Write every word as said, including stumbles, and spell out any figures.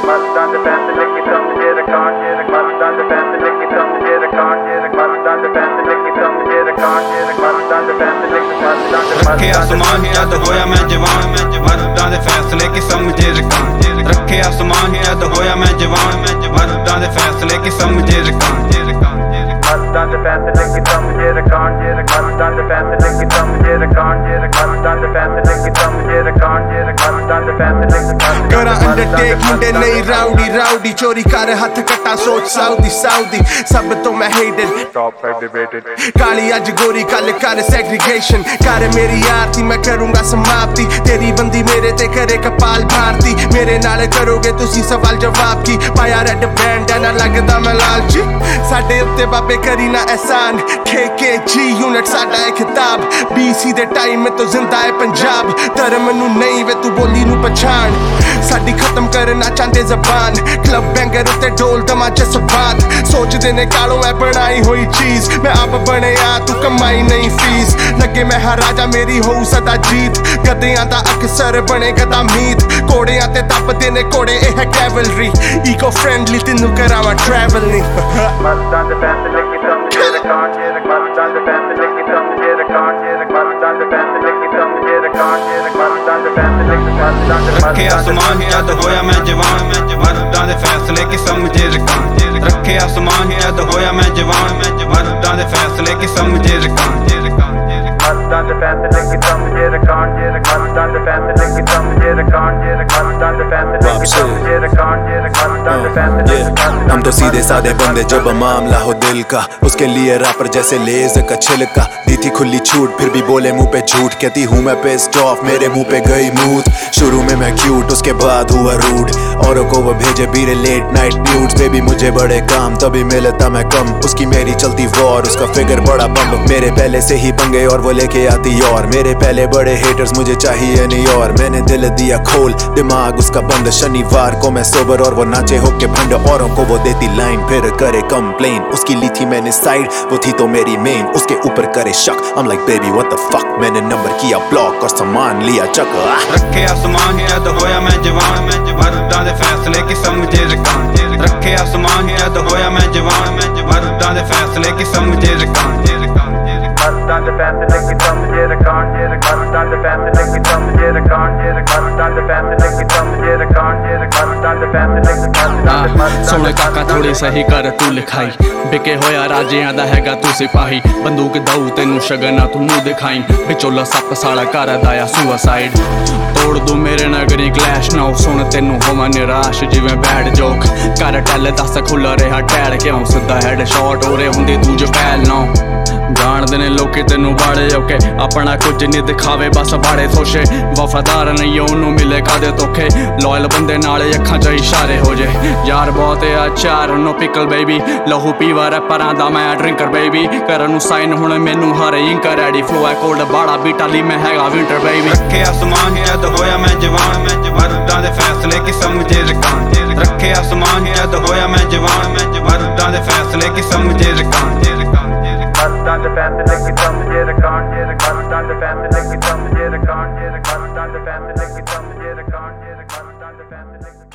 ਮਰਦਾਂ ਦੇ ਫੈਸਲੇ ਕੀ ਸਮਝੇ ਰਕਾਨ ਜੇ ਮਰਦਾਂ ਦੇ ਫੈਸਲੇ ਕੀ ਸਮਝੇ ਰਕਾਨ ਜੇ ਮਰਦਾਂ ਦੇ ਫੈਸਲੇ ਕੀ ਸਮਝੇ ਰਕਾਨ ਜੇ ਮਰਦਾਂ ਦੇ ਫੈਸਲੇ ਕੀ ਮਰਦਾਂ ਦੇ ਰੱਖੇ ਆਸਮਾਨ ਜਦ ਹੋਇਆ ਮੈਂ ਜਵਾਨ ਮਰਦਾਂ ਦੇ ਫੈਸਲੇ ਕੀ ਸਮਝੇ ਰਕਾਨ ਜੇ ਰੱਖੇ ਆਸਮਾਨ ਜਦ ਹੋਇਆ ਮੈਂ ਜਵਾਨ ਮਰਦਾਂ ਦੇ ਫੈਸਲੇ ਕੀ ਸਮਝੇ ਰਕਾਨ ਜੇ ਮਰਦਾਂ ਦੇ ਫੈਸਲੇ ਕੀ ਸਮਝੇ ਰਕਾਨ ਜੇ ਮਰਦਾਂ ਦੇ ਫੈਸਲੇ ਕੀ ਸਮਝੇ ਰਕਾਨ ਜੇ ਮਰਦਾਂ ਦੇ ਫੈਸਲੇ ਕੀ ਸਮਝੇ ਰਕਾਨ ਜੇ ਮਰਦਾਂ ਦੇ ਫੈਸਲੇ ਕੀ ਕਰਾਂ ਅੰਡਰਟੇਕ ਮੁੰਡੇ ਨਹੀਂ ਰਾਊਡੀ ਰਾਊਡੀ ਚੋਰੀ ਕਰ ਹੱਥ ਕੱਟਾ ਸੋਚ ਸਾਊਦੀ ਸਾਊਦੀ ਸਭ ਤੋਂ ਮੈਂ ਹੇਟਡ ਟੌਪ ਐਲੀਵੇਟਡ ਕਾਲੀ ਅੱਜ ਗੋਰੀ ਕੱਲ ਕਰ ਸੈਗਰੀਗੇਸ਼ਨ ਕਰ ਮੇਰੀ ਆਰਤੀ ਮੈਂ ਕਰੂੰਗਾ ਸਮਾਪਤੀ ਤੇਰੀ ਬੰਦੀ ਮੇਰੇ ਤੇ ਕਰੇ ਕਪਾਲ ਭਾਰਤੀ ਮੇਰੇ ਨਾਲ ਕਰੋਗੇ ਤੁਸੀਂ ਸਵਾਲ ਜਵਾਬ ਕੀ ਪਾਇਆ ਰੈਡ ਬੈਂਡ ਨਾ ਲੱਗਦਾ ਮੈਂ ਲਾਲਚੀ ਸਾਡੇ ਉੱਤੇ ਬਾਬੇ ਕਰੀ ਨਾ ਐਹਸਾਨ ਕੇ ਕੇ ਜੀ ਯੂਨਿਟ ਸਾਡਾ ਹੈ ਖਿਤਾਬ ਬੀਸੀ ਦੇ ਟਾਈਮ ਤੋਂ ਜ਼ਿੰਦਾ ਹੈ ਪੰਜਾਬ ਧਰਮ ਨੂੰ ਨਹੀਂ ਵੇ ਤੂੰ ਬੋਲੀ ਨੂੰ ਪਛਾਣ ਸਾਡੀ ਖਤਮ ਕਰਨਾ ਚਾਹੁੰਦੇ ਜ਼ਬਾਨ ਕਲੱਬ ਬੈਂਗਰ ਉੱਤੇ ਢੋਲ ਤਮਾਚੇ ਸਬਾਤ ਸੋਚਦੇ ਨੇ ਕਾਲੋਂ ਐ ਬਣਾਈ ਹੋਈ ਚੀਜ਼ ਮੈਂ ਆਪ ਬਣਿਆ ਤੂੰ ਕਮਾਈ ਨਹੀਂ ਫੀਸ ਲੱਗੇ ਮੈਂ ਰਾਜਾ ਮੇਰੀ ਹੋਊ ਸਦਾ ਜੀਤ ਗਧਿਆਂ ਦਾ ਅਕਸਰ ਬਣੇ ਗਧਾ ਮੀਤ ਘੋੜਿਆਂ ਤੇ ਤੱਪਦੇ ਨੇ ਘੋੜੇ ਇਹ ਹੈ ਕੈਵਲਰੀ ਈਕੋ ਫ੍ਰੈਂਡਲੀ ਤੈਨੂੰ ਕਰਾਵਾਂ ਟਰੈਵਲ ਨਹੀਂ ਮਰਦਾਂ ਦੇ ਫੈਸਲੇ ਕੀ ਸਮਝੇ ਰਕਾਨ ਜੇ ਮਰਦਾਂ ਦੇ ਫੈਸਲੇ ਕੀ ਸਮਝੇ ਰਕਾਨ ਜੇ ਮਰਦਾਂ ਦੇ ਫੈਸਲੇ ਕੀ ਸਮਝੇ ਰਕਾਨ ਜੇ ਮਰਦਾਂ ਦੇ ਫੈਸਲੇ ਕੀ ਮਰਦਾਂ ਦੇ ਰੱਖੇ ਆਸਮਾਨ ਜਦ ਹੋਇਆ ਮੈਂ ਜਵਾਨ ਮਰਦਾਂ ਦੇ ਫੈਸਲੇ ਕੀ ਸਮਝੇ ਰਕਾਨ ਜੇ ਰੱਖੇ ਆਸਮਾਨ ਜਦ ਹੋਇਆ ਮੈਂ ਜਵਾਨ ਮਰਦਾਂ ਦੇ ਫੈਸਲੇ ਕੀ ਸਮਝੇ ਰਕਾਨ ਜੇ ਮਰਦਾਂ ਦੇ ਫੈਸਲੇ ਕੀ ਸਮਝੇ ਰਕਾਨ ਜੇ ਮਰਦਾਂ ਦੇ ਫੈਸਲੇ ਕੀ ਸਮਝੇ ਰਕਾਨ ਜੇ ਮਰਦਾਂ ਦੇ ਫੈਸਲੇ ਕੀ ਸਮਝੇ ਰਕਾਨ ਜੇ ਮਰਦਾਂ ਦੇ फैसले हम तो सीधे साधे बंदे जब मामला हो दिल का उसके लिए रैपर जैसे लेज का छिलका दी थी खुली छूट फिर भी बोले मुंह पे झूठ कहती हूँ मैं पेस्ट ऑफ मेरे मुंह पे गई मूत शुरू में मैं क्यूट उसके बाद हुआ रूड औरों को वो भेजे बीरे लेट नाइट न्यूड्स बेबी मुझे बड़े काम तभी मिलता मैं कम उसकी मेरी चलती वॉर उसका फिगर बड़ा बम मेरे पहले से ही पंगे और वो लेके आती और मेरे पहले बड़े हेटर्स मुझे चाहिए नहीं और मैंने दिल दिया खोल दिमाग उसका बंद शनिवार को मैं सोबर और वो नाचे होके भंड औरों को वो देती लाइन फिर करे कंप्लेन उसकी ली थी मैंने साइड वो थी तो मेरी मेन उसके ऊपर करे शक I'm like baby what the fuck मैंने नंबर किया ब्लॉक और सामान लिया चक रखे आसमान जद होया मैं जवान मर्दां दे फैसले की समझे रकान जे रखे आसमान जद होया मैं जवान मर्दां दे फैसले की समझे रकान जे मर्दां दे फैसले की समझे रकान जे मर्दां दे फैसले की समझे रकान जे मर्दां दे फैसले की समझे रकान जे मर्दां दे फैसले की सोने काका थोड़ी सही कर तू लिखाई बिके होया राजियां दा हैगा तू सिपाही बंदूक दऊ तेनू शगना तू मुंह दिखाई विचोला सप साला कर दाया सुसाइड तोड़ दू मेरे नगरी क्लैश ना सुन तेनू होवा निराश जिवें बैड जोक कर टैल दस खुला रहा टैल क्यों सिद्धा हैड शॉट हो रहे हुंदे दूज पैल ना जानते ने लोकी तेनू बाड़े औके अपना कुछ नहीं दिखावे बस बाड़े सोशे वफादार नहीं ओनू मिले कादे धोखे लॉयल बंदे नाले अखां च इशारे हो जे यार बहुत है अचार नो पिकल बेबी लहू पीवा रैपरां दा मैं ड्रिंकर बेबी करन साइन हुण मैनू हरे इंकर रेडी फ्लो है कोल्ड बाड़ा बीटा ली मैं हैगा विंटर बेबी रखे आसमान जद होया मैं जवान मर्दां दे फैसले की समझे रकान जे रखे आसमान जद होया मैं जवान मर्दां दे फैसले की समझे रकान जे मर्दां दे फैसले की समझे रकान जे मर्दां दे फैसले की समझे रकान जे मर्दां दे फैसले की समझे रकान जे मर्दां दे फैसले